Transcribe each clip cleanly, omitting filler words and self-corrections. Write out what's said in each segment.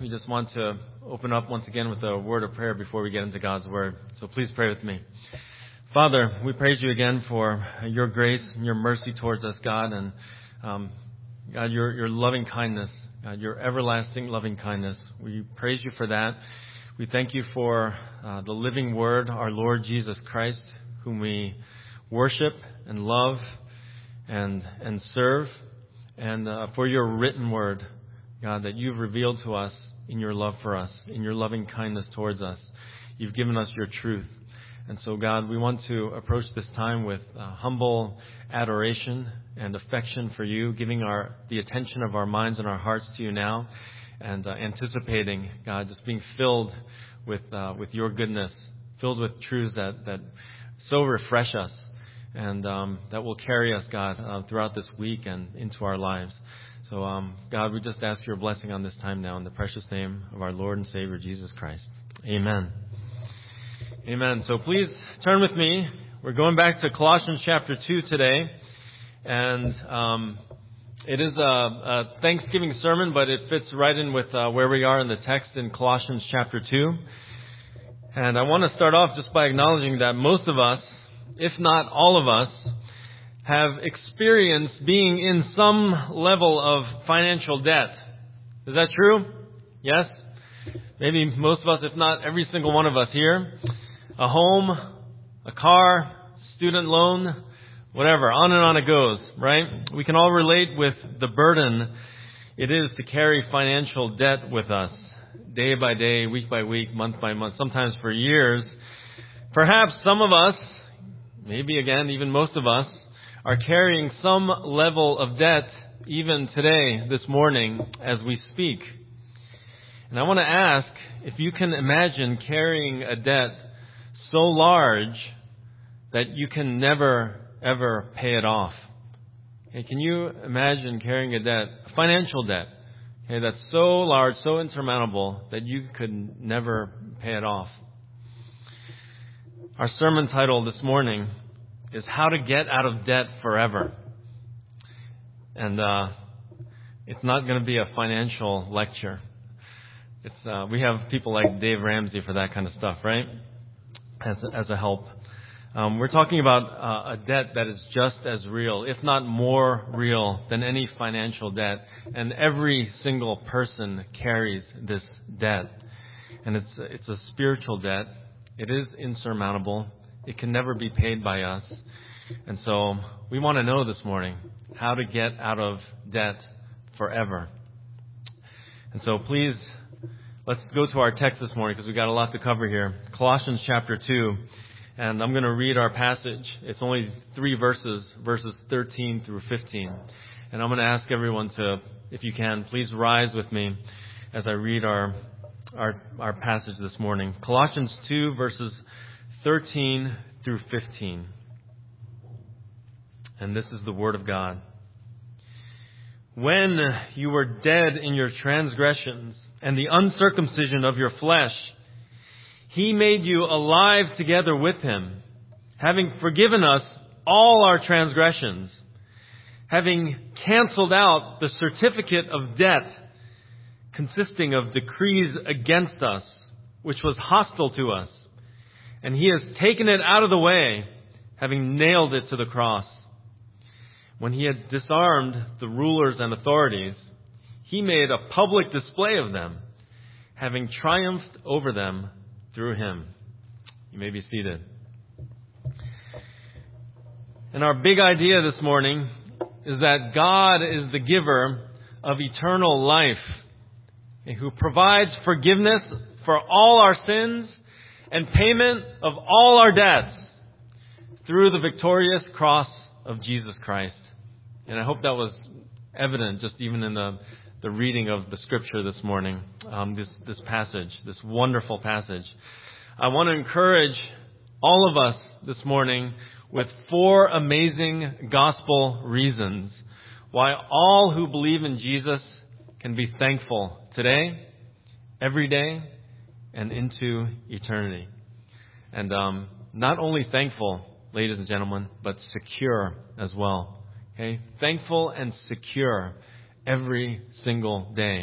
we just want to open up once again with a word of prayer before we get into God's Word. So please pray with me. Father, we praise you again for your grace and your mercy towards us, God, and God, your loving kindness, God, your everlasting loving kindness. We praise you for that. We thank you for the living Word, our Lord Jesus Christ, whom we worship and love and serve, and for your written Word, God, that you've revealed to us in your love for us, in your loving kindness towards us. You've given us your truth. And so, God, we want to approach this time with humble adoration and affection for you, giving the attention of our minds and our hearts to you now, and anticipating, God, just being filled with your goodness, filled with truths that so refresh us, and that will carry us, God, throughout this week and into our lives. So, God, we just ask your blessing on this time now in the precious name of our Lord and Savior, Jesus Christ. Amen. Amen. So please turn with me. We're going back to Colossians chapter 2 today. And it is a Thanksgiving sermon, but it fits right in with where we are in the text in Colossians chapter 2. And I want to start off just by acknowledging that most of us, if not all of us, have experienced being in some level of financial debt. Is that true? Yes? Maybe most of us, if not every single one of us here. A home, a car, student loan, whatever. On and on it goes, right? We can all relate with the burden it is to carry financial debt with us. Day by day, week by week, month by month, sometimes for years. Perhaps some of us, maybe again, even most of us, are carrying some level of debt even today, this morning, as we speak. And I want to ask if you can imagine carrying a debt so large that you can never, ever pay it off. Okay, can you imagine carrying a debt, a financial debt, okay, that's so large, so insurmountable that you could never pay it off? Our sermon title this morning is How to Get Out of Debt Forever. And it's not going to be a financial lecture. We have people like Dave Ramsey for that kind of stuff, right? As a help. We're talking about a debt that is just as real, if not more real, than any financial debt. And every single person carries this debt. And it's a spiritual debt. It is insurmountable. It can never be paid by us. And so we want to know this morning how to get out of debt forever. And so please, let's go to our text this morning because we've got a lot to cover here. Colossians chapter 2. And I'm going to read our passage. It's only 3 verses 13 through 15. And I'm going to ask everyone to, if you can, please rise with me as I read our passage this morning. Colossians 2 verses 13 through 15. And this is the Word of God. When you were dead in your transgressions and the uncircumcision of your flesh, He made you alive together with Him, having forgiven us all our transgressions, having canceled out the certificate of debt consisting of decrees against us, which was hostile to us. And He has taken it out of the way, having nailed it to the cross. When He had disarmed the rulers and authorities, He made a public display of them, having triumphed over them through Him. You may be seated. And our big idea this morning is that God is the giver of eternal life, who provides forgiveness for all our sins and payment of all our debts through the victorious cross of Jesus Christ. And I hope that was evident just even in the reading of the Scripture this morning, this passage, this wonderful passage. I want to encourage all of us this morning with 4 amazing gospel reasons why all who believe in Jesus can be thankful today, every day, and into eternity. And not only thankful, ladies and gentlemen, but secure as well. Okay? Thankful and secure every single day.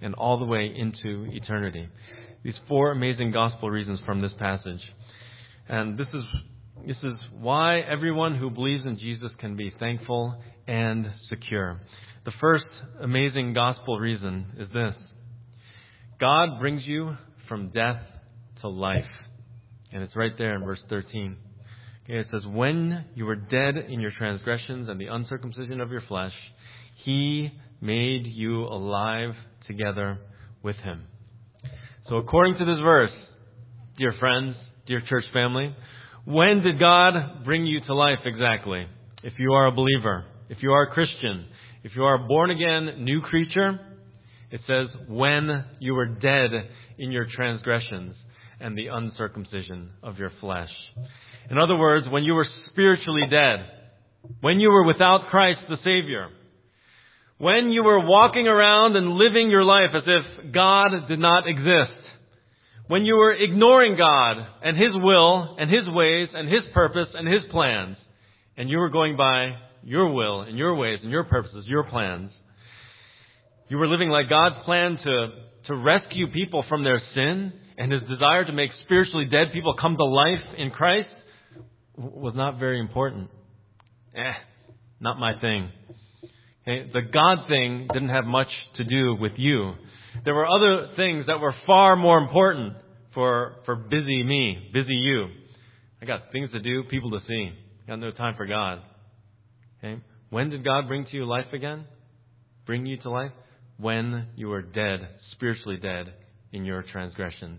and all the way into eternity. These 4 amazing gospel reasons from this passage. And this is why everyone who believes in Jesus can be thankful and secure. The first amazing gospel reason is this: God brings you from death to life. And it's right there in verse 13. Okay, it says, when you were dead in your transgressions and the uncircumcision of your flesh, He made you alive together with Him. So according to this verse, dear friends, dear church family, when did God bring you to life exactly? If you are a believer, if you are a Christian, if you are a born again new creature, it says, when you were dead in your transgressions and the uncircumcision of your flesh. In other words, when you were spiritually dead, when you were without Christ the Savior, when you were walking around and living your life as if God did not exist, when you were ignoring God and His will and His ways and His purpose and His plans, and you were going by your will and your ways and your purposes, your plans, you were living like God's plan to rescue people from their sin and His desire to make spiritually dead people come to life in Christ was not very important. Not my thing. Okay? The God thing didn't have much to do with you. There were other things that were far more important for busy me, busy you. I got things to do, people to see. Got no time for God. Okay? When did God bring to you life again? Bring you to life? When you were dead, spiritually dead in your transgressions.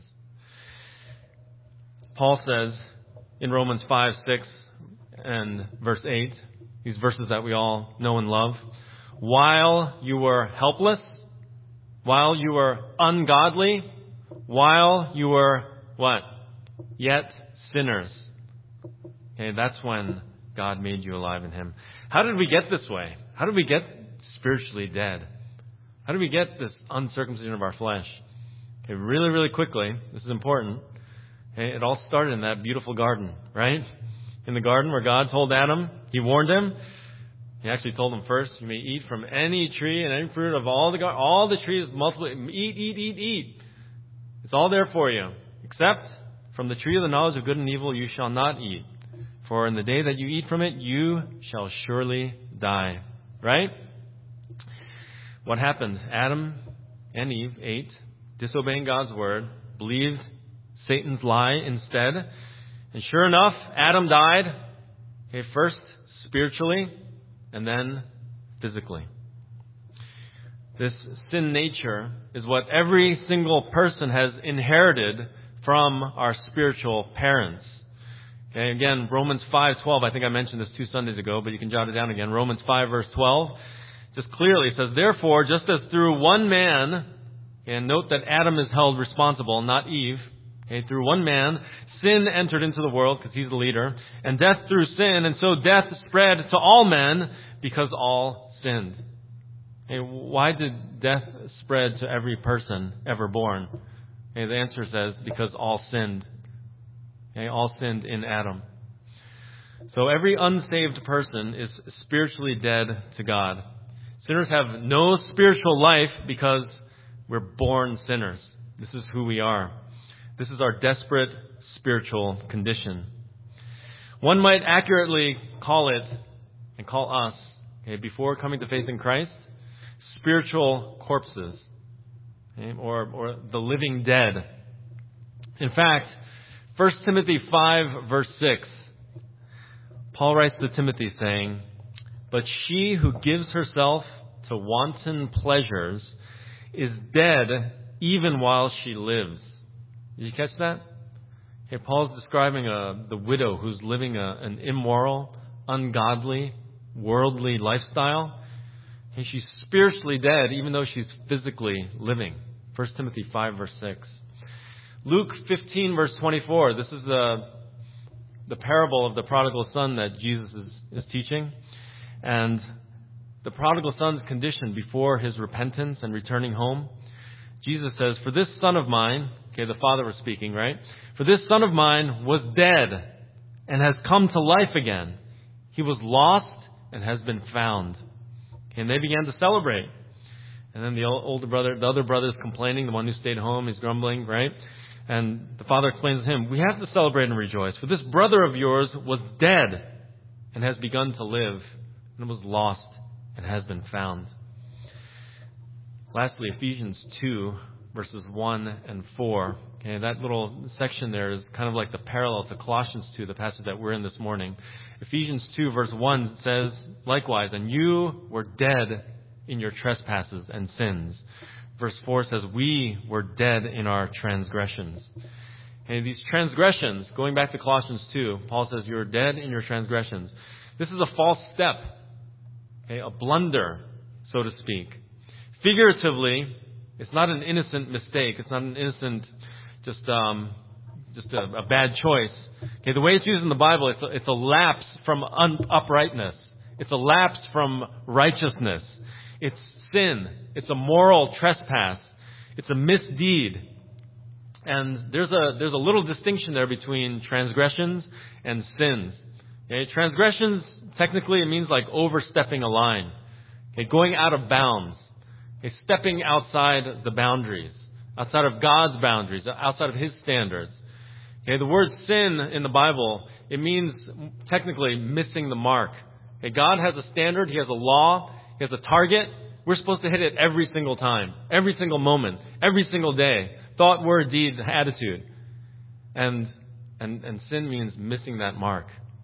Paul says in Romans 5, 6, and verse 8, these verses that we all know and love, while you were helpless, while you were ungodly, while you were what? Yet sinners. Okay, that's when God made you alive in Him. How did we get this way? How did we get spiritually dead? How did we get this uncircumcision of our flesh? Okay, really, really quickly, this is important. Okay, it all started in that beautiful garden, right? In the garden where God told Adam, He warned him. He actually told him first, you may eat from any tree and any fruit of all the trees, multiple, eat. It's all there for you. Except from the tree of the knowledge of good and evil you shall not eat. For in the day that you eat from it, you shall surely die. Right? What happened? Adam and Eve ate, disobeying God's word, believed Satan's lie instead. And sure enough, Adam died. Okay, first spiritually, and then physically. This sin nature is what every single person has inherited from our spiritual parents. Okay, again, Romans 5:12. I think I mentioned this 2 Sundays ago, but you can jot it down again. Romans 5 verse 12. Just clearly says, therefore, just as through one man, and note that Adam is held responsible, not Eve. Okay, through one man, sin entered into the world, because he's the leader, and death through sin, and so death spread to all men, because all sinned. Okay, why did death spread to every person ever born? Okay, the answer says, because all sinned. Okay, all sinned in Adam. So every unsaved person is spiritually dead to God. Sinners have no spiritual life because we're born sinners. This is who we are. This is our desperate spiritual condition. One might accurately call it, and call us, okay, before coming to faith in Christ, spiritual corpses, okay, or the living dead. In fact, 1 Timothy 5 verse 6, Paul writes to Timothy saying, but she who gives herself to wanton pleasures is dead even while she lives. Did you catch that? Okay, Paul's describing the widow who's living an immoral, ungodly, worldly lifestyle. And she's spiritually dead even though she's physically living. 1 Timothy 5 verse 6. Luke 15 verse 24. This is the parable of the prodigal son that Jesus is teaching. And the prodigal son's condition before his repentance and returning home. Jesus says, for this son of mine, okay, the father was speaking, right? For this son of mine was dead and has come to life again. He was lost and has been found. Okay, and they began to celebrate. And then the other brother is complaining, the one who stayed home, he's grumbling, right? And the father explains to him, we have to celebrate and rejoice, for this brother of yours was dead and has begun to live, and was lost and has been found. Lastly, Ephesians 2, verses 1 and 4. Okay, that little section there is kind of like the parallel to Colossians 2, the passage that we're in this morning. Ephesians 2, verse 1 says, likewise, and you were dead in your trespasses and sins. Verse 4 says, we were dead in our transgressions. And these transgressions, going back to Colossians 2, Paul says, you're dead in your transgressions. This is a false step, okay, a blunder, so to speak. Figuratively, it's not an innocent mistake. It's not an innocent, just a bad choice. Okay, the way it's used in the Bible, it's a lapse from uprightness. It's a lapse from righteousness. It's sin. It's a moral trespass. It's a misdeed. And there's a little distinction there between transgressions and sins. Okay, transgressions, technically, it means like overstepping a line. Okay, going out of bounds. Okay, stepping outside the boundaries. Outside of God's boundaries. Outside of His standards. Okay, the word sin in the Bible, it means technically missing the mark. Okay, God has a standard. He has a law. He has a target. We're supposed to hit it every single time. Every single moment. Every single day. Thought, word, deed, attitude. And sin means missing that mark.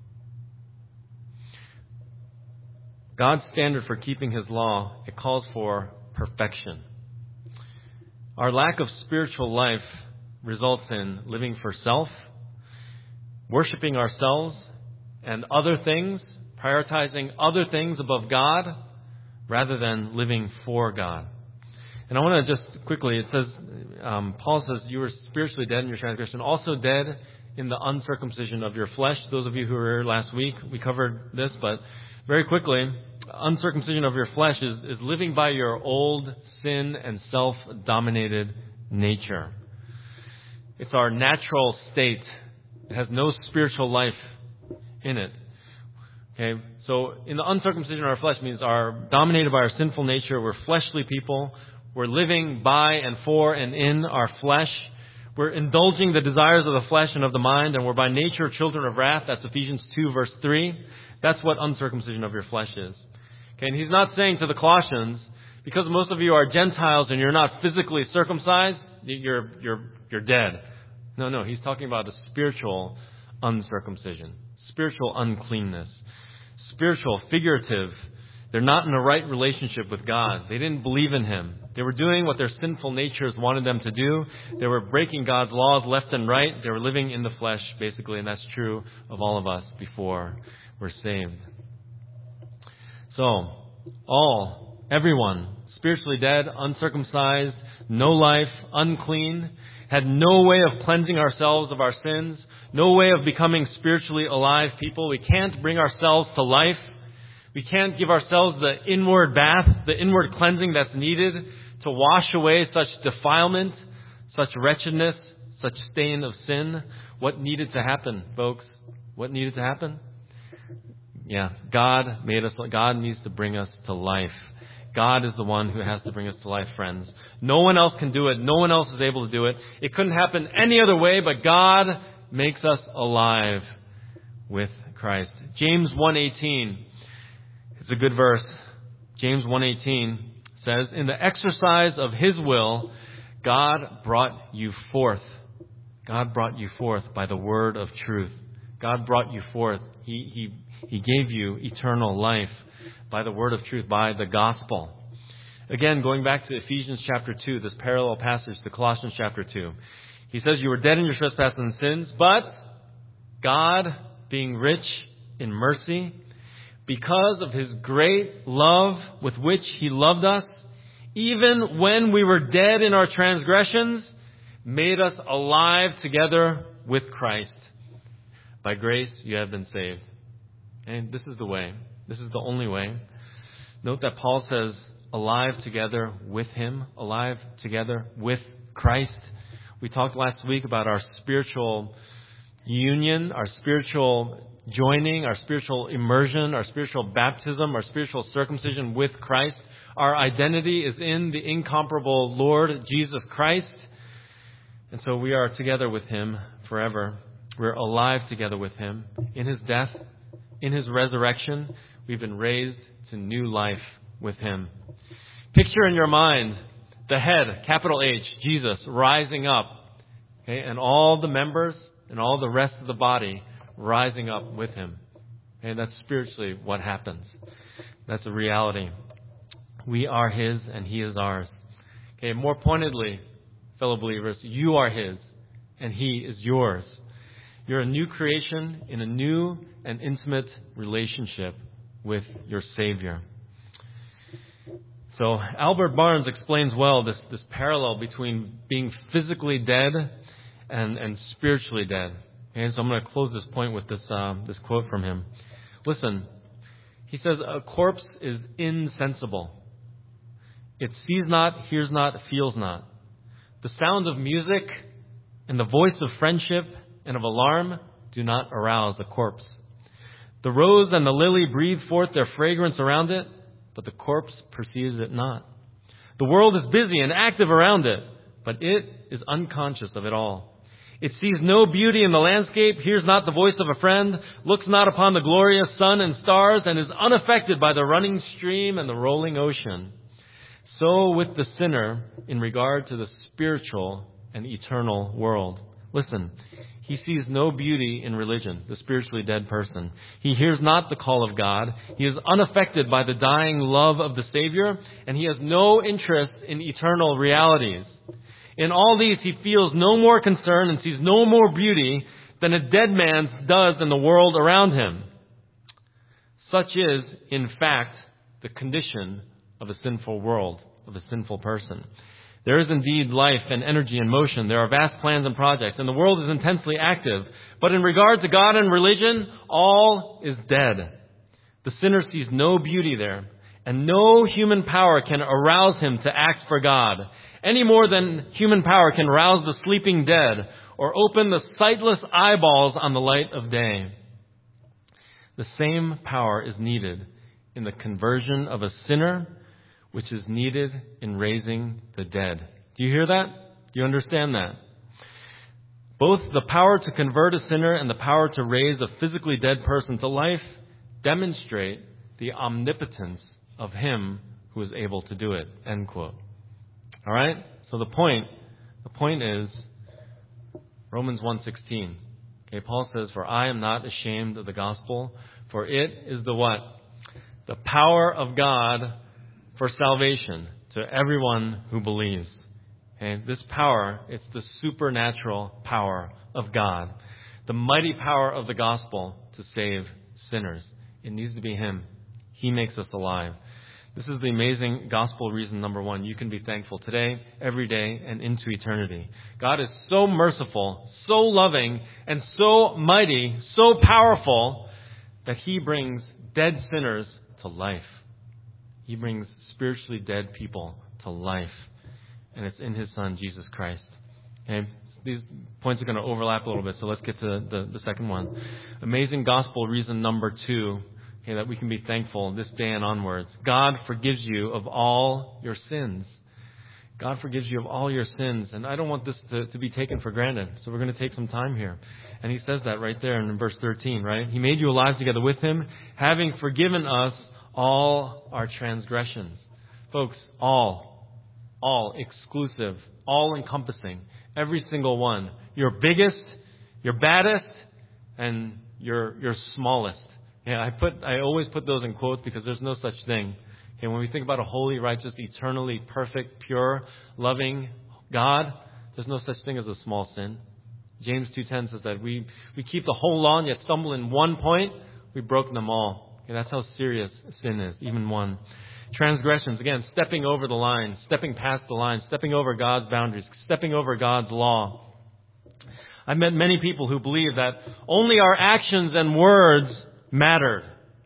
God's standard for keeping His law, it calls for perfection. Our lack of spiritual life results in living for self, worshiping ourselves and other things, prioritizing other things above God, rather than living for God. And I want to just quickly, it says, Paul says, you were spiritually dead in your transgression, also dead in the uncircumcision of your flesh. Those of you who were here last week, we covered this, but very quickly, uncircumcision of your flesh is living by your old sin and self-dominated nature. It's our natural state. It has no spiritual life in it. Okay, so in the uncircumcision of our flesh means are dominated by our sinful nature. We're fleshly people. We're living by and for and in our flesh. We're indulging the desires of the flesh and of the mind, and we're by nature children of wrath. That's Ephesians 2, verse 3. That's what uncircumcision of your flesh is. Okay, and he's not saying to the Colossians, because most of you are Gentiles and you're not physically circumcised, you're dead. No, he's talking about a spiritual uncircumcision, spiritual uncleanness, spiritual, figurative. They're not in a right relationship with God. They didn't believe in Him. They were doing what their sinful natures wanted them to do. They were breaking God's laws left and right. They were living in the flesh, basically, and that's true of all of us before we're saved. So, everyone, spiritually dead, uncircumcised, no life, unclean, had no way of cleansing ourselves of our sins, no way of becoming spiritually alive people. We can't bring ourselves to life. We can't give ourselves the inward bath, the inward cleansing that's needed to wash away such defilement, such wretchedness, such stain of sin. What needed to happen, folks? What needed to happen? Yeah, God made us. God needs to bring us to life. God is the one who has to bring us to life, friends. No one else can do it. No one else is able to do it. It couldn't happen any other way, but God makes us alive with Christ. James 1:18. It's a good verse. James 1:18 says, in the exercise of His will, God brought you forth. God brought you forth by the word of truth. God brought you forth. He gave you eternal life by the word of truth, by the gospel. Again, going back to Ephesians chapter 2, this parallel passage to Colossians chapter 2. He says, you were dead in your trespasses and sins, but God, being rich in mercy, because of His great love with which He loved us, even when we were dead in our transgressions, made us alive together with Christ. By grace you have been saved. And this is the way. This is the only way. Note that Paul says, alive together with Him, alive together with Christ. We talked last week about our spiritual union, our spiritual joining, our spiritual immersion, our spiritual baptism, our spiritual circumcision with Christ. Our identity is in the incomparable Lord Jesus Christ. And so we are together with Him forever. We're alive together with Him. In His death, in His resurrection, we've been raised to new life with Him. Picture in your mind the head, capital H, Jesus, rising up. Okay, and all the members and all the rest of the body rising up with Him. Okay, that's spiritually what happens. That's a reality. We are His and He is ours. Okay, more pointedly, fellow believers, you are His and He is yours. You're a new creation in a new and intimate relationship with your Savior. So Albert Barnes explains well this parallel between being physically dead and spiritually dead. And so I'm going to close this point with this quote from him. Listen, he says, a corpse is insensible. It sees not, hears not, feels not. The sound of music and the voice of friendship and of alarm do not arouse the corpse. The rose and the lily breathe forth their fragrance around it, but the corpse perceives it not. The world is busy and active around it, but it is unconscious of it all. It sees no beauty in the landscape, hears not the voice of a friend, looks not upon the glorious sun and stars, and is unaffected by the running stream and the rolling ocean. So with the sinner in regard to the spiritual and eternal world. Listen, he sees no beauty in religion, the spiritually dead person. He hears not the call of God. He is unaffected by the dying love of the Savior, and he has no interest in eternal realities. In all these, he feels no more concern and sees no more beauty than a dead man does in the world around him. Such is, in fact, the condition of a sinful world, of a sinful person. There is indeed life and energy and motion. There are vast plans and projects, and the world is intensely active. But in regard to God and religion, all is dead. The sinner sees no beauty there, and no human power can arouse him to act for God, any more than human power can rouse the sleeping dead or open the sightless eyeballs on the light of day. The same power is needed in the conversion of a sinner, which is needed in raising the dead. Do you hear that? Do you understand that? Both the power to convert a sinner and the power to raise a physically dead person to life demonstrate the omnipotence of Him who is able to do it. End quote. All right? So the point is Romans 1:16. Okay, Paul says, "For I am not ashamed of the gospel, for it is the what? The power of God for salvation to everyone who believes." Okay, this power, it's the supernatural power of God, the mighty power of the gospel to save sinners. It needs to be Him. He makes us alive. This is the amazing gospel reason number one. You can be thankful today, every day, and into eternity. God is so merciful, so loving, and so mighty, so powerful that He brings dead sinners to life. He brings spiritually dead people to life. And it's in His Son, Jesus Christ. Okay? These points are going to overlap a little bit, so let's get to the second one. Amazing gospel reason number two. Okay, that we can be thankful this day and onwards. God forgives you of all your sins. God forgives you of all your sins. And I don't want this to be taken for granted. So we're going to take some time here. And He says that right there in verse 13, right? He made you alive together with Him, having forgiven us all our transgressions. Folks, all, exclusive, all encompassing, every single one. Your biggest, your baddest, and your smallest. Yeah, I always put those in quotes because there's no such thing. Okay, when we think about a holy, righteous, eternally perfect, pure, loving God, there's no such thing as a small sin. James 2:10 says that we keep the whole law and yet stumble in one point, we've broken them all. Okay, that's how serious sin is, even one. Transgressions, again, stepping over the line, stepping past the line, stepping over God's boundaries, stepping over God's law. I've met many people who believe that only our actions and words mattered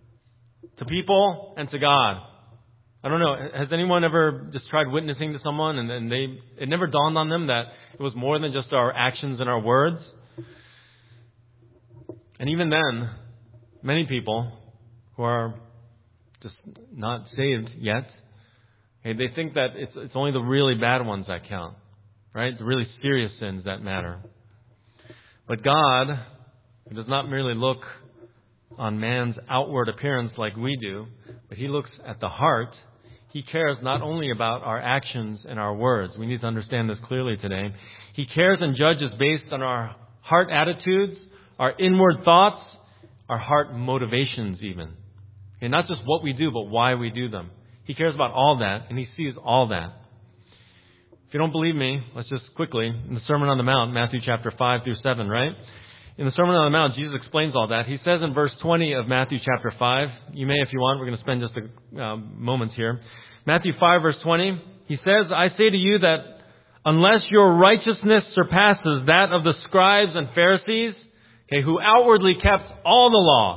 to people and to God. I don't know. Has anyone ever just tried witnessing to someone and it never dawned on them that it was more than just our actions and our words? And even then, many people who are just not saved yet Okay, they think that it's only the really bad ones that count, right? The really serious sins that matter. But God does not merely look on man's outward appearance like we do, but He looks at the heart. He cares not only about our actions and our words. We need to understand this clearly today. He cares and judges based on our heart attitudes, our inward thoughts, our heart motivations even. Okay, not just what we do, but why we do them. He cares about all that, and He sees all that. If you don't believe me, let's just quickly, in the Sermon on the Mount, Matthew chapter 5 through 7, right? In the Sermon on the Mount, Jesus explains all that. He says in verse 20 of Matthew chapter 5, you may if you want, we're going to spend just a moment here. Matthew 5 verse 20, He says, I say to you that unless your righteousness surpasses that of the scribes and Pharisees, okay, who outwardly kept all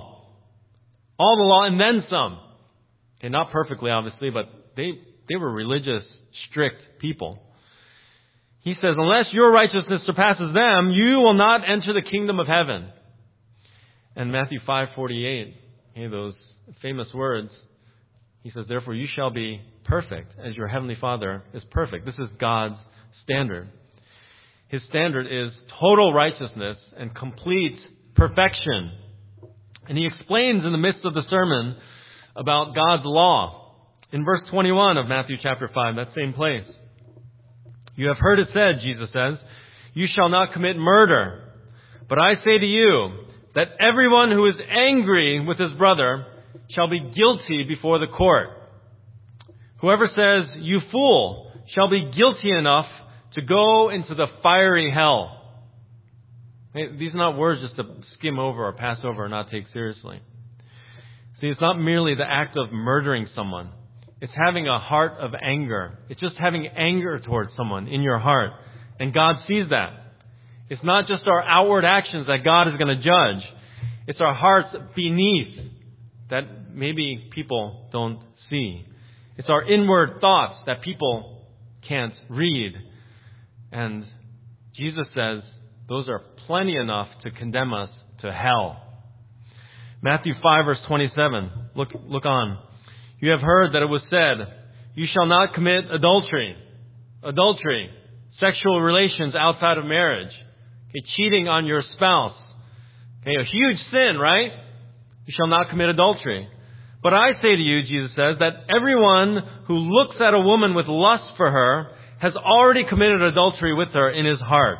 the law and then some. Okay, not perfectly obviously, but they were religious, strict people. He says, unless your righteousness surpasses them, you will not enter the kingdom of heaven. And Matthew 5:48, those famous words, He says, therefore you shall be perfect as your heavenly Father is perfect. This is God's standard. His standard is total righteousness and complete perfection. And He explains in the midst of the sermon about God's law. In verse 21 of Matthew chapter 5, that same place. You have heard it said, Jesus says, you shall not commit murder. But I say to you that everyone who is angry with his brother shall be guilty before the court. Whoever says, you fool, shall be guilty enough to go into the fiery hell. These are not words just to skim over or pass over or not take seriously. See, it's not merely the act of murdering someone. It's having a heart of anger. It's just having anger towards someone in your heart. And God sees that. It's not just our outward actions that God is going to judge. It's our hearts beneath that maybe people don't see. It's our inward thoughts that people can't read. And Jesus says those are plenty enough to condemn us to hell. Matthew 5 verse 27. Look on. You have heard that it was said, you shall not commit adultery. Adultery. Sexual relations outside of marriage. Okay, cheating on your spouse. Okay, a huge sin, right? You shall not commit adultery. But I say to you, Jesus says, that everyone who looks at a woman with lust for her has already committed adultery with her in his heart.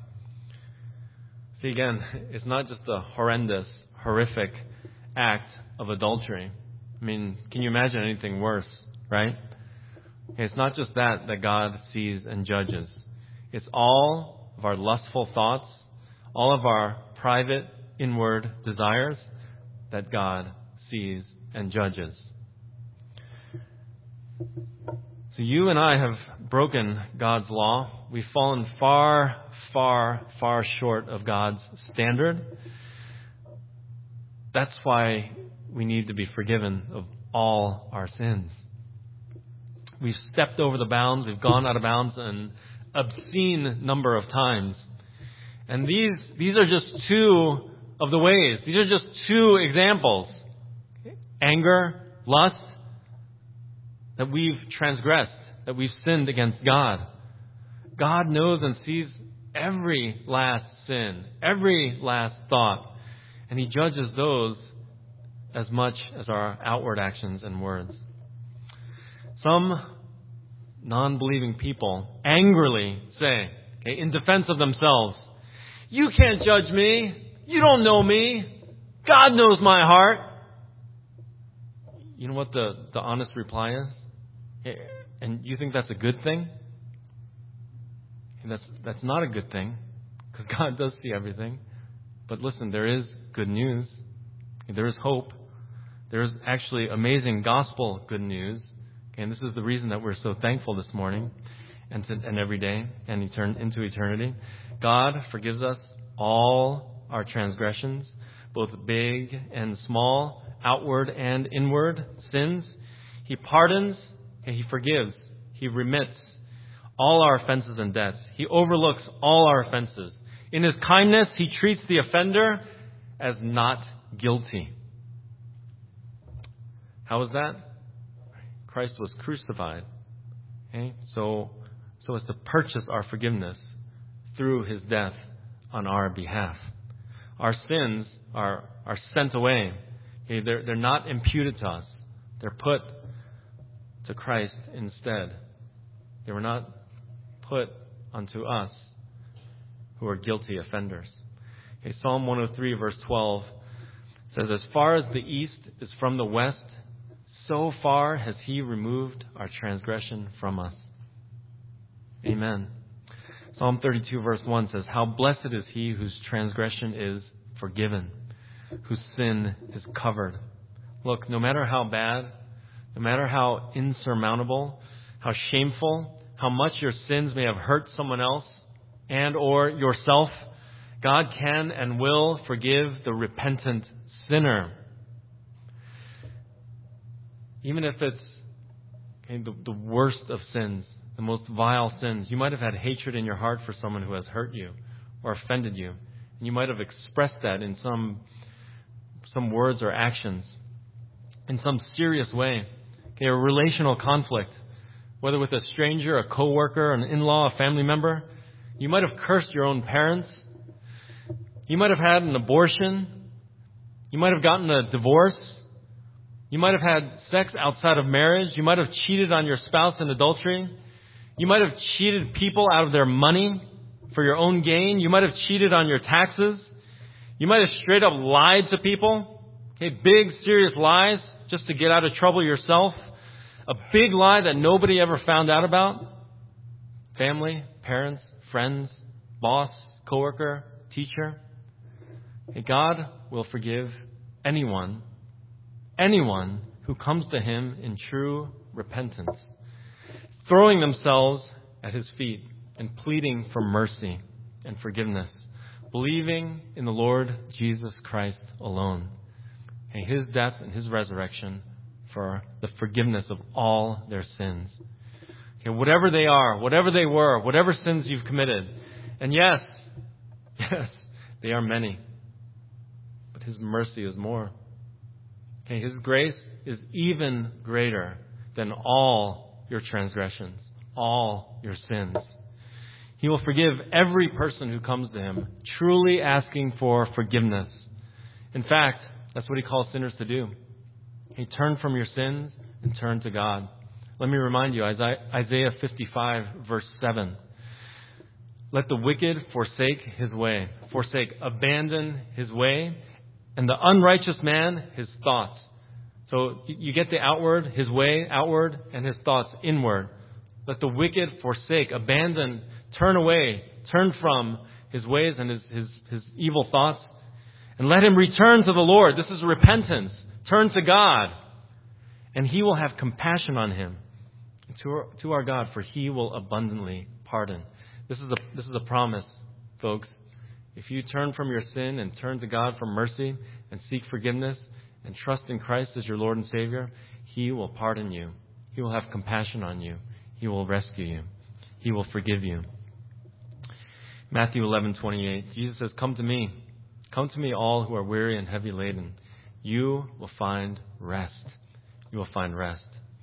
See, again, it's not just a horrendous, horrific act of adultery. I mean, can you imagine anything worse, right? It's not just that God sees and judges. It's all of our lustful thoughts, all of our private inward desires that God sees and judges. So you and I have broken God's law. We've fallen far, far, far short of God's standard. That's why we need to be forgiven of all our sins. We've stepped over the bounds. We've gone out of bounds an obscene number of times. And these are just two of the ways. These are just two examples. Anger, lust, that we've transgressed, that we've sinned against God. God knows and sees every last sin, every last thought, and He judges those as much as our outward actions and words. Some non-believing people angrily say, in defense of themselves, you can't judge me. You don't know me. God knows my heart. You know what the honest reply is? And you think that's a good thing? And that's not a good thing, because God does see everything. But listen, there is good news. There is hope. There is actually amazing gospel good news. And this is the reason that we're so thankful this morning and every day and into eternity. God forgives us all our transgressions, both big and small, outward and inward sins. He pardons, He forgives, He remits all our offenses and debts. He overlooks all our offenses. In His kindness, He treats the offender as not guilty. How is that? Christ was crucified Okay? So as to purchase our forgiveness through his death on our behalf. Our sins are sent away. Okay? They're not imputed to us. They're put to Christ instead. They were not put unto us who are guilty offenders. Okay, Psalm 103 verse 12 says, as far as the east is from the west, so far has he removed our transgression from us. Amen. Psalm 32 verse 1 says, how blessed is he whose transgression is forgiven, whose sin is covered. Look, no matter how bad, no matter how insurmountable, how shameful, how much your sins may have hurt someone else and or yourself, God can and will forgive the repentant sinner. Even if it's the worst of sins, the most vile sins. You might have had hatred in your heart for someone who has hurt you or offended you. And you might have expressed that in some words or actions in some serious way. Okay, a relational conflict, whether with a stranger, a coworker, an in-law, a family member. You might have cursed your own parents. You might have had an abortion. You might have gotten a divorce. You might have had sex outside of marriage. You might have cheated on your spouse in adultery. You might have cheated people out of their money for your own gain. You might have cheated on your taxes. You might have straight up lied to people. Okay, big, serious lies just to get out of trouble yourself. A big lie that nobody ever found out about. Family, parents, friends, boss, coworker, teacher. Okay, God will forgive anyone who comes to him in true repentance, throwing themselves at his feet and pleading for mercy and forgiveness, believing in the Lord Jesus Christ alone, and his death and his resurrection for the forgiveness of all their sins. Okay, whatever they are, whatever they were, whatever sins you've committed, and yes, they are many, but his mercy is more. Okay, his grace is even greater than all your transgressions, all your sins. He will forgive every person who comes to him, truly asking for forgiveness. In fact, that's what he calls sinners to do. He turn from your sins and turn to God. Let me remind you, Isaiah 55, verse 7. Let the wicked forsake his way, abandon his way, and the unrighteous man his thoughts. So you get the outward, his way, outward, and his thoughts, inward. Let the wicked forsake, abandon, turn away, turn from his ways and his evil thoughts. And let him return to the Lord. This is repentance. Turn to God. And he will have compassion on him. To our God, for he will abundantly pardon. This is a promise, folks. If you turn from your sin and turn to God for mercy and seek forgiveness and trust in Christ as your Lord and Savior, he will pardon you. He will have compassion on you. He will rescue you. He will forgive you. Matthew 11:28. Jesus says, Come to me, all who are weary and heavy laden. You will find rest. You will find rest.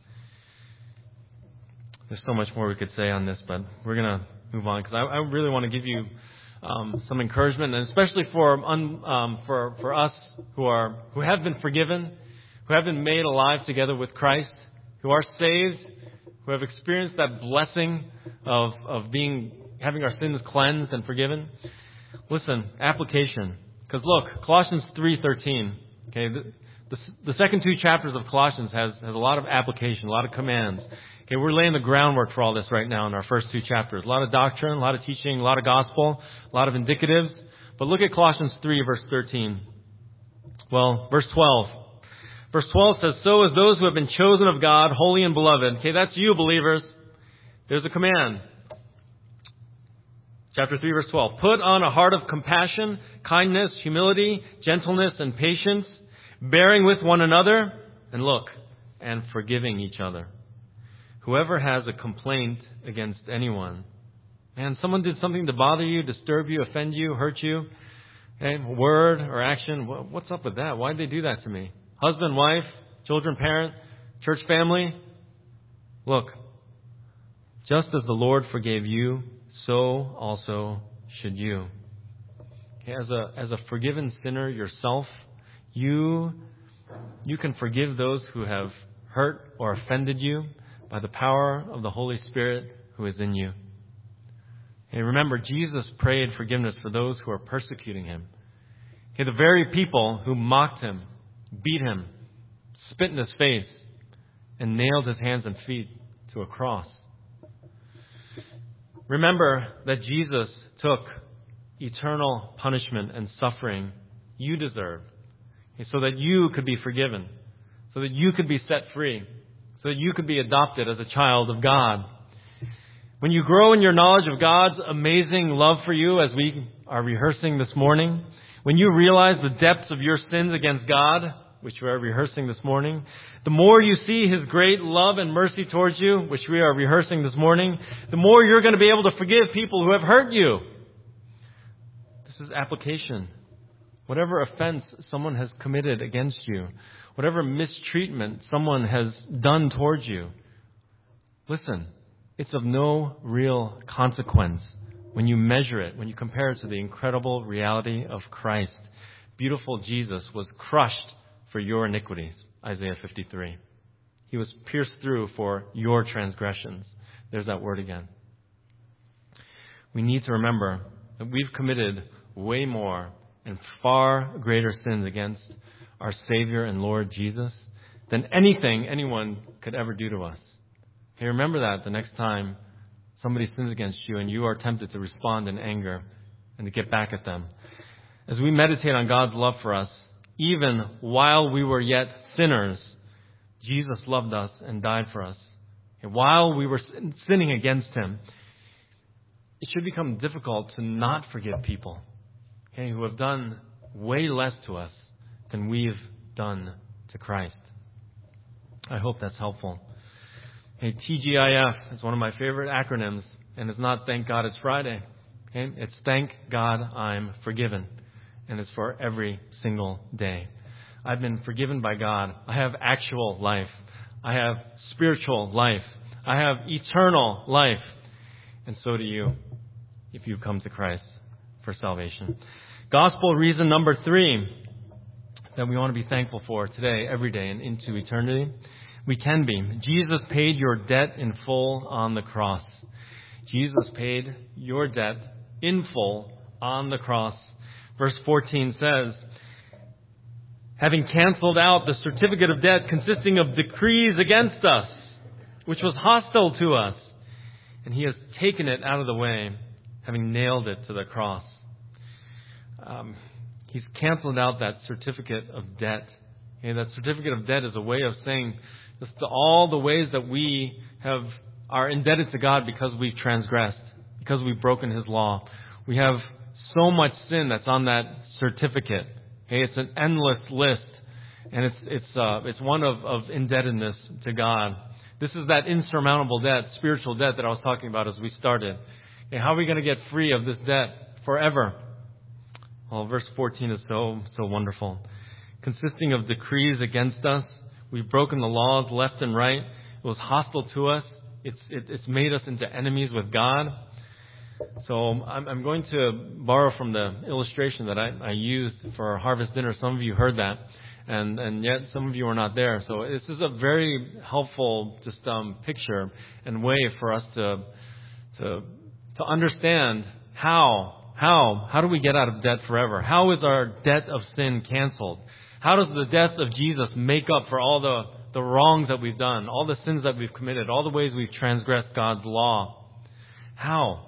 There's so much more we could say on this, but we're going to move on because I really want to give you some encouragement, and especially for us who have been forgiven, who have been made alive together with Christ, who are saved, who have experienced that blessing of having our sins cleansed and forgiven. Listen, application. Because look, Colossians 3:13. Okay, the second two chapters of Colossians has a lot of application, a lot of commands. Okay, we're laying the groundwork for all this right now in our first two chapters. A lot of doctrine, a lot of teaching, a lot of gospel, a lot of indicatives. But look at Colossians 3, verse 13. Well, verse 12. Verse 12 says, So as those who have been chosen of God, holy and beloved. Okay, that's you, believers. There's a command. Chapter 3, verse 12. Put on a heart of compassion, kindness, humility, gentleness, and patience, bearing with one another, and look, and forgiving each other. Whoever has a complaint against anyone, man, someone did something to bother you, disturb you, offend you, hurt you, okay, word or action, what's up with that? Why'd they do that to me? Husband, wife, children, parent, church family. Look, Just as the Lord forgave you, so also should you. Okay, as a forgiven sinner yourself, you can forgive those who have hurt or offended you by the power of the Holy Spirit who is in you. And remember, Jesus prayed forgiveness for those who are persecuting him. Okay, the very people who mocked him, beat him, spit in his face, and nailed his hands and feet to a cross. Remember that Jesus took eternal punishment and suffering you deserved, so that you could be forgiven, so that you could be set free, so that you could be adopted as a child of God. When you grow in your knowledge of God's amazing love for you, as we are rehearsing this morning, when you realize the depths of your sins against God, which we are rehearsing this morning, the more you see His great love and mercy towards you, which we are rehearsing this morning, the more you're going to be able to forgive people who have hurt you. This is application. Whatever offense someone has committed against you, whatever mistreatment someone has done towards you, listen, it's of no real consequence when you measure it, when you compare it to the incredible reality of Christ. Beautiful Jesus was crushed for your iniquities, Isaiah 53. He was pierced through for your transgressions. There's that word again. We need to remember that we've committed way more and far greater sins against our Savior and Lord Jesus than anything anyone could ever do to us. Hey, remember that the next time somebody sins against you and you are tempted to respond in anger and to get back at them. As we meditate on God's love for us, even while we were yet sinners, Jesus loved us and died for us. And while we were sinning against Him, it should become difficult to not forgive people, okay, who have done way less to us than we've done to Christ. I hope that's helpful. Hey, TGIF is one of my favorite acronyms, and it's not Thank God It's Friday. Okay? It's Thank God I'm Forgiven, and it's for every single day. I've been forgiven by God. I have actual life. I have spiritual life. I have eternal life. And so do you, if you come to Christ for salvation. Gospel reason number 3 that we want to be thankful for today, every day, and into eternity. We can be. Jesus paid your debt in full on the cross. Jesus paid your debt in full on the cross. Verse 14 says, having canceled out the certificate of debt consisting of decrees against us, which was hostile to us, and He has taken it out of the way, having nailed it to the cross. He's canceled out that certificate of debt. Okay, that certificate of debt is a way of saying just all the ways that we are indebted to God because we've transgressed, because we've broken His law. We have so much sin that's on that certificate. Okay, it's an endless list, and it's one of indebtedness to God. This is that insurmountable debt, spiritual debt that I was talking about as we started. Okay, how are we going to get free of this debt forever? Well, verse 14 is so wonderful. Consisting of decrees against us, we've broken the laws left and right. It was hostile to us. It's made us into enemies with God. So I'm going to borrow from the illustration that I used for our harvest dinner. Some of you heard that, and yet some of you are not there. So this is a very helpful picture and way for us to understand how do we get out of debt forever? How is our debt of sin canceled? How does the death of Jesus make up for all the wrongs that we've done, all the sins that we've committed, all the ways we've transgressed God's law? How?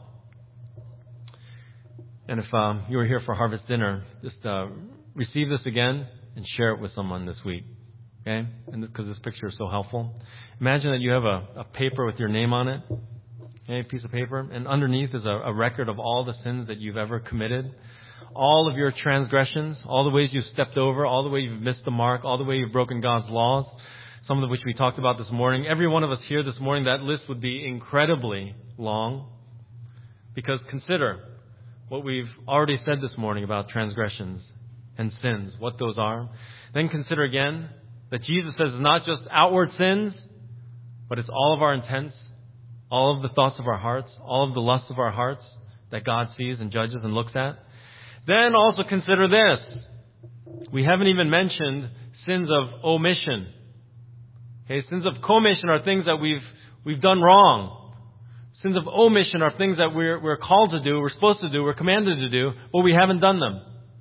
And if you were here for harvest dinner, just receive this again and share it with someone this week. Okay? And because this picture is so helpful. Imagine that you have a paper with your name on it. Okay, a piece of paper. And underneath is a record of all the sins that you've ever committed. All of your transgressions, all the ways you've stepped over, all the ways you've missed the mark, all the ways you've broken God's laws, some of which we talked about this morning. Every one of us here this morning, that list would be incredibly long. Because consider what we've already said this morning about transgressions and sins, what those are. Then consider again that Jesus says it's not just outward sins, but it's all of our intents, all of the thoughts of our hearts, all of the lusts of our hearts that God sees and judges and looks at, then also consider this. We haven't even mentioned sins of omission. Okay, sins of commission are things that we've done wrong. Sins of omission are things that we're called to do, we're supposed to do, we're commanded to do, but we haven't done them.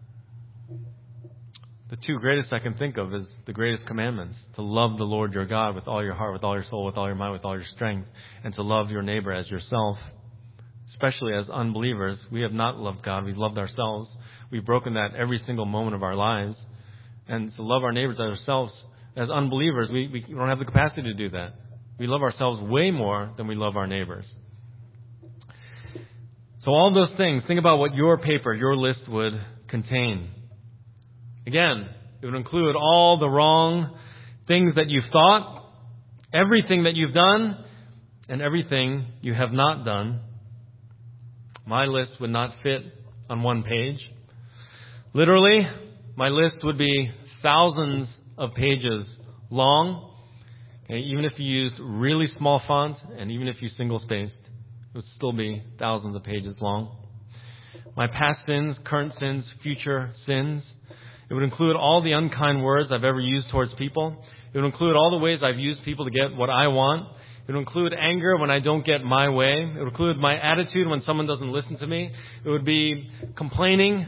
The two greatest I can think of is the greatest commandments. To love the Lord your God with all your heart, with all your soul, with all your mind, with all your strength, and to love your neighbor as yourself. Especially as unbelievers, we have not loved God, we've loved ourselves. We've broken that every single moment of our lives. And to love our neighbors as ourselves, as unbelievers, we don't have the capacity to do that. We love ourselves way more than we love our neighbors. So all those things, think about what your paper, your list would contain. Again, it would include all the wrong things that you've thought, everything that you've done, and everything you have not done. My list would not fit on one page. Literally, my list would be thousands of pages long. Okay, even if you used really small font and even if you single-spaced, it would still be thousands of pages long. My past sins, current sins, future sins. It would include all the unkind words I've ever used towards people. It would include all the ways I've used people to get what I want. It would include anger when I don't get my way. It would include my attitude when someone doesn't listen to me. It would be complaining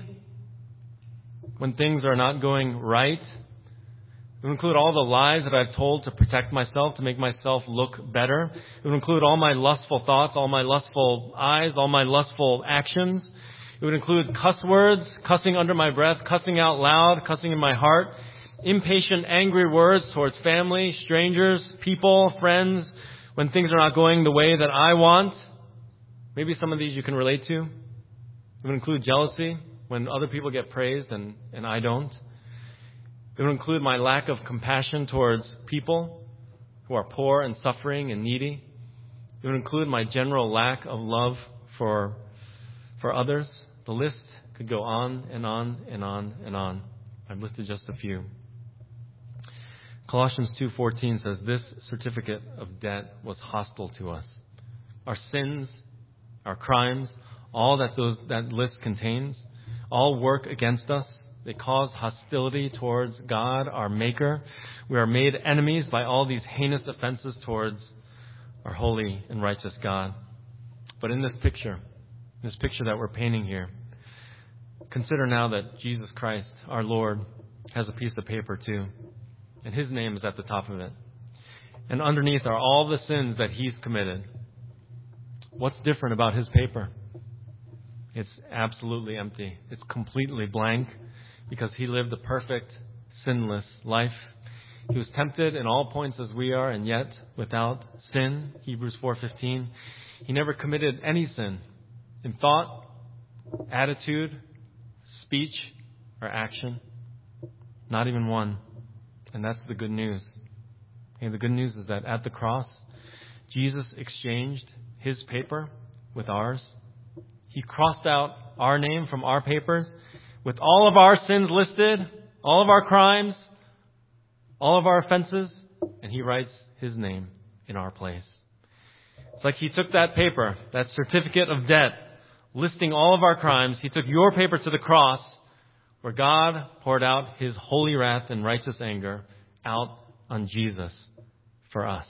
when things are not going right. It would include all the lies that I've told to protect myself, to make myself look better. It would include all my lustful thoughts, all my lustful eyes, all my lustful actions. It would include cuss words, cussing under my breath, cussing out loud, cussing in my heart, impatient, angry words towards family, strangers, people, friends, when things are not going the way that I want. Maybe some of these you can relate to. It would include jealousy, when other people get praised and I don't. It would include my lack of compassion towards people who are poor and suffering and needy. It would include my general lack of love for others. The list could go on and on and on and on. I've listed just a few. Colossians 2:14 says, "This certificate of debt was hostile to us." Our sins, our crimes, all that list contains, all work against us. They cause hostility towards God, our Maker. We are made enemies by all these heinous offenses towards our holy and righteous God. But in this picture that we're painting here, consider now that Jesus Christ, our Lord, has a piece of paper too. And His name is at the top of it. And underneath are all the sins that He's committed. What's different about His paper? It's absolutely empty. It's completely blank because He lived a perfect, sinless life. He was tempted in all points as we are, and yet without sin. Hebrews 4:15. He never committed any sin in thought, attitude, speech, or action. Not even one. And that's the good news. And the good news is that at the cross, Jesus exchanged His paper with ours. He crossed out our name from our papers with all of our sins listed, all of our crimes, all of our offenses, and He writes His name in our place. It's like He took that paper, that certificate of debt, listing all of our crimes. He took your paper to the cross, where God poured out His holy wrath and righteous anger out on Jesus for us.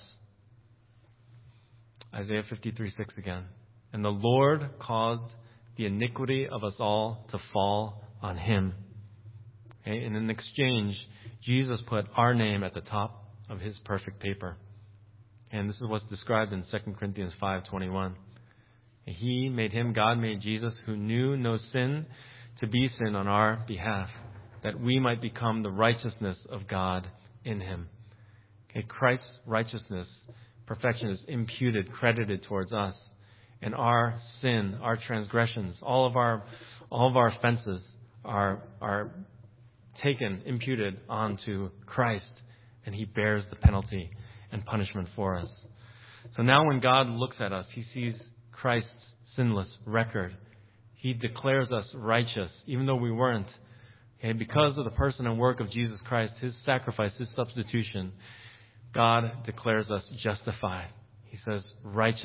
Isaiah 53:6 again. "And the Lord caused the iniquity of us all to fall on Him." Okay? And in exchange, Jesus put our name at the top of His perfect paper. And this is what's described in 2 Corinthians 5:21. He made Him, God made Jesus, who knew no sin, to be sin on our behalf, that we might become the righteousness of God in Him. Okay, Christ's righteousness, perfection, is imputed, credited towards us. And our sin, our transgressions, all of our offenses are taken, imputed onto Christ, and He bears the penalty and punishment for us. So now when God looks at us, He sees Christ's sinless record. He declares us righteous, even though we weren't. Okay, because of the person and work of Jesus Christ, His sacrifice, His substitution, God declares us justified. He says righteous,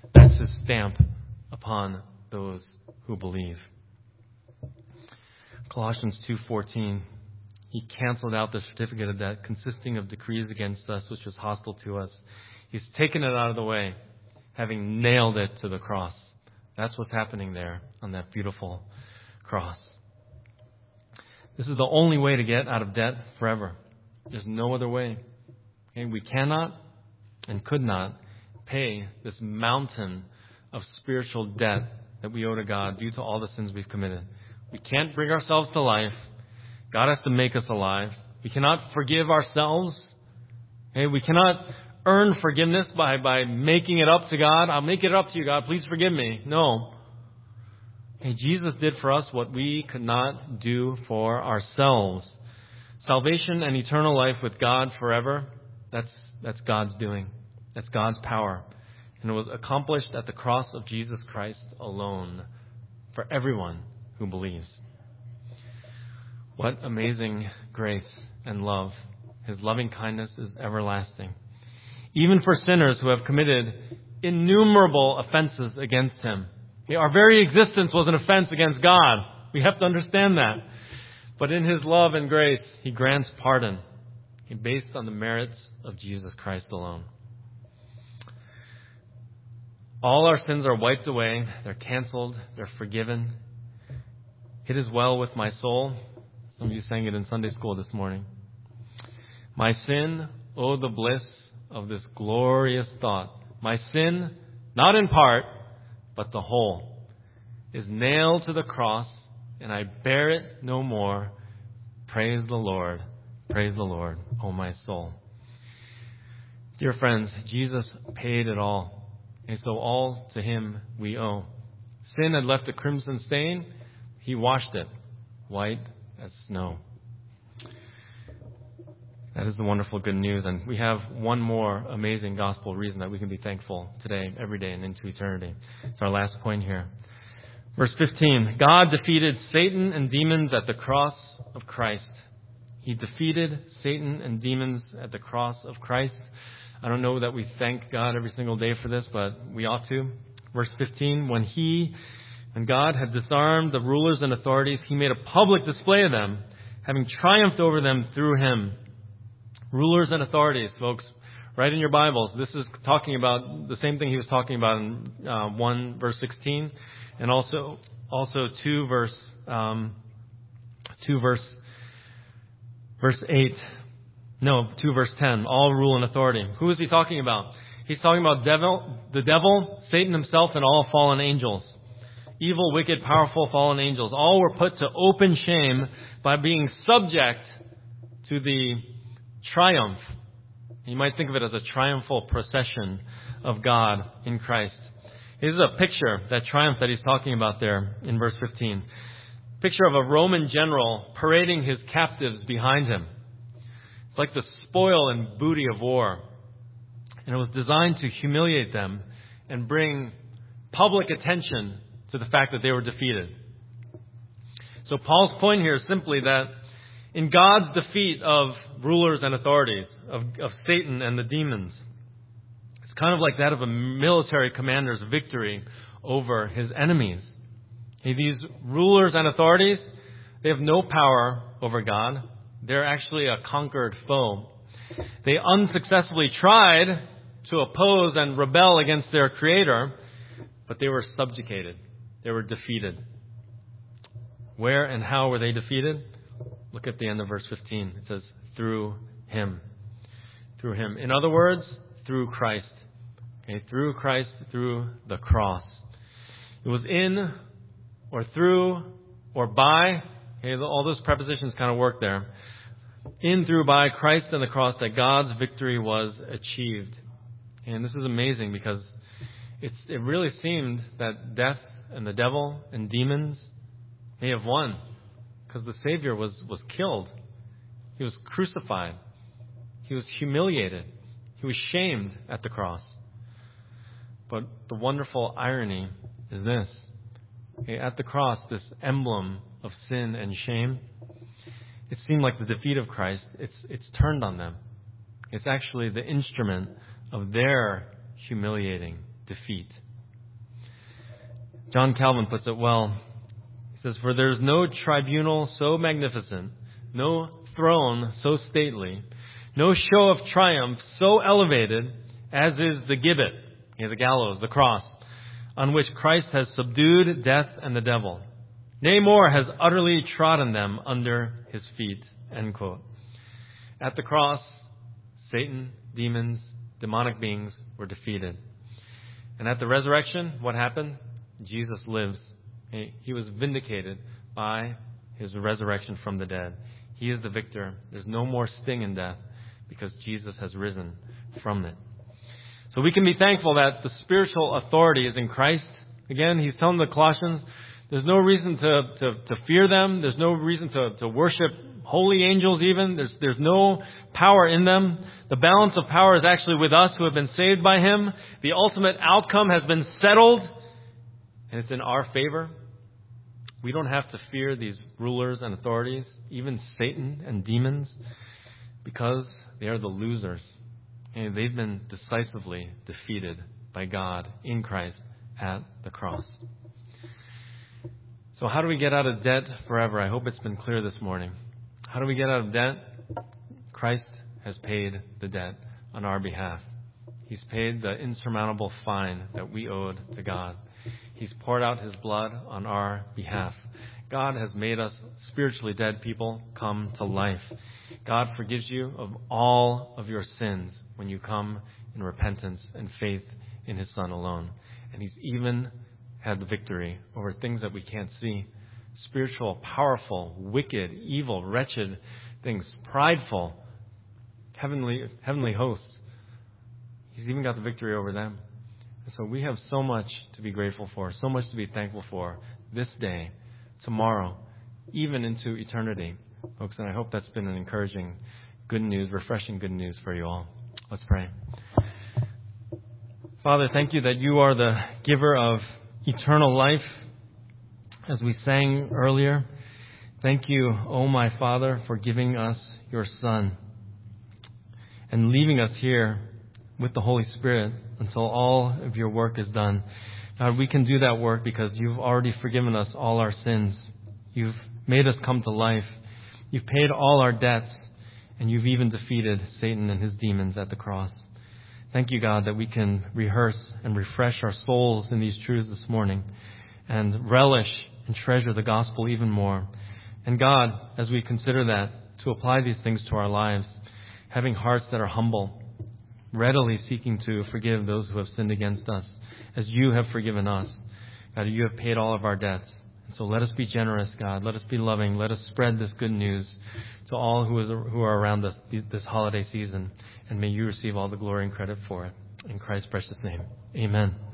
That's his stamp upon those who believe. Colossians 2:14, he canceled out the certificate of debt consisting of decrees against us, which was hostile to us. He's taken it out of the way, having nailed it to the cross. That's what's happening there on that beautiful cross. This is the only way to get out of debt forever. There's no other way. Okay? We cannot and could not pay this mountain of spiritual debt that we owe to God due to all the sins we've committed. We can't bring ourselves to life. God has to make us alive. We cannot forgive ourselves. Okay? We cannot earn forgiveness by making it up to God. I'll make it up to you, God. Please forgive me. No. Okay, Jesus did for us what we could not do for ourselves. Salvation and eternal life with God forever, that's God's doing. That's God's power. And it was accomplished at the cross of Jesus Christ alone for everyone who believes. What amazing grace and love. His loving kindness is everlasting. Even for sinners who have committed innumerable offenses against him. Our very existence was an offense against God. We have to understand that. But in his love and grace, he grants pardon, based on the merits of Jesus Christ alone. All our sins are wiped away. They're canceled. They're forgiven. It is well with my soul. Some of you sang it in Sunday school this morning. My sin, oh the bliss of this glorious thought. My sin, not in part, but the whole, is nailed to the cross, and I bear it no more. Praise the Lord, O my soul. Dear friends, Jesus paid it all, and so all to him we owe. Sin had left a crimson stain. He washed it white as snow. That is the wonderful good news. And we have one more amazing gospel reason that we can be thankful today, every day, and into eternity. It's our last point here. Verse 15, God defeated Satan and demons at the cross of Christ. He defeated Satan and demons at the cross of Christ. I don't know that we thank God every single day for this, but we ought to. Verse 15, when God had disarmed the rulers and authorities, he made a public display of them, having triumphed over them through him. Rulers and authorities, folks, write in your Bibles. This is talking about the same thing he was talking about in 1 verse 16, and also 2 verse 8. No, 2 verse 10. All rule and authority. Who is he talking about? He's talking about the devil, Satan himself, and all fallen angels. Evil, wicked, powerful fallen angels. All were put to open shame by being subject to the triumph. You might think of it as a triumphal procession of God in Christ. This is a picture, that triumph that he's talking about there in verse 15. Picture of a Roman general parading his captives behind him. It's like the spoil and booty of war. And it was designed to humiliate them and bring public attention to the fact that they were defeated. So Paul's point here is simply that in God's defeat of rulers and authorities, of Satan and the demons, it's kind of like that of a military commander's victory over his enemies. These rulers and authorities, they have no power over God. They're actually a conquered foe. They unsuccessfully tried to oppose and rebel against their Creator, but they were subjugated. They were defeated. Where and how were they defeated? Look at the end of verse 15. It says, through him. Through him. In other words, through Christ. Okay, through Christ, through the cross. It was in, or through, or by. Okay, all those prepositions kind of work there. In, through, by Christ and the cross that God's victory was achieved. And this is amazing because it really seemed that death and the devil and demons may have won because the Savior was killed. He was crucified. He was humiliated. He was shamed at the cross. But the wonderful irony is this. Okay, at the cross, this emblem of sin and shame, it seemed like the defeat of Christ, it's turned on them. It's actually the instrument of their humiliating defeat John Calvin puts it well. He says, "For there is no tribunal so magnificent, no throne so stately, no show of triumph so elevated as is the gibbet," the gallows, the cross, "on which Christ has subdued death and the devil. Nay, more, has utterly trodden them under his feet." End quote. At the cross, Satan, demons, demonic beings were defeated. And at the resurrection, what happened? Jesus lives. He was vindicated by his resurrection from the dead. He is the victor. There's no more sting in death because Jesus has risen from it. So we can be thankful that the spiritual authority is in Christ. Again, he's telling the Colossians, there's no reason to fear them. There's no reason to worship holy angels even. There's no power in them. The balance of power is actually with us who have been saved by him. The ultimate outcome has been settled, and it's in our favor. We don't have to fear these rulers and authorities, even Satan and demons, because they are the losers. And they've been decisively defeated by God in Christ at the cross. So how do we get out of debt forever? I hope it's been clear this morning. How do we get out of debt? Christ has paid the debt on our behalf. He's paid the insurmountable fine that we owed to God. He's poured out his blood on our behalf. God has made us spiritually dead people come to life. God forgives you of all of your sins when you come in repentance and faith in his Son alone. And he's even had the victory over things that we can't see. Spiritual, powerful, wicked, evil, wretched things, prideful, heavenly hosts. He's even got the victory over them. And so we have so much to be grateful for, so much to be thankful for this day, tomorrow, even into eternity. Folks, and I hope that's been an encouraging good news, refreshing good news for you all. Let's pray. Father, thank you that you are the giver of eternal life. As we sang earlier, thank you, oh my Father, for giving us your Son and leaving us here with the Holy Spirit until all of your work is done. God, we can do that work because you've already forgiven us all our sins. You've made us come to life. You've paid all our debts, and you've even defeated Satan and his demons at the cross. Thank you, God, that we can rehearse and refresh our souls in these truths this morning and relish and treasure the gospel even more. And God, as we consider that, to apply these things to our lives, having hearts that are humble, readily seeking to forgive those who have sinned against us, as you have forgiven us. God, you have paid all of our debts. And so let us be generous, God. Let us be loving. Let us spread this good news to all who are around us this holiday season. And may you receive all the glory and credit for it. In Christ's precious name, amen.